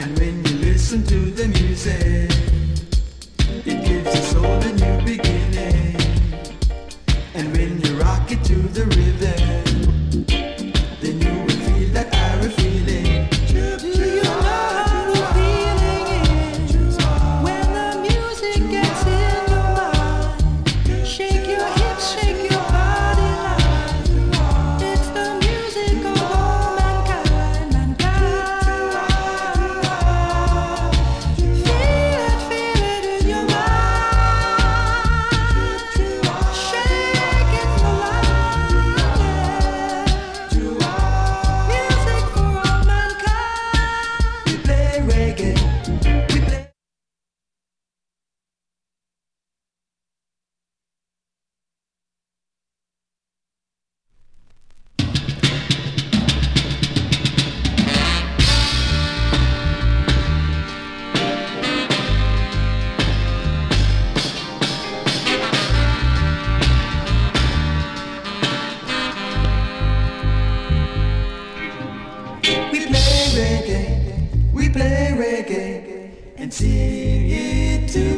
And when you listen to the music, it gives your soul a new beginning. And when you rock it to the rhythm, then you will feel that Ira feeling. Do you know how the feeling is when the music gets in your mind? Shake your hips, shake your body line. It's the music of all mankind, mankind. Feel it in your mind. Shake it for life, yeah. Music for all mankind. We play reggae, we play. We play reggae and sing it too.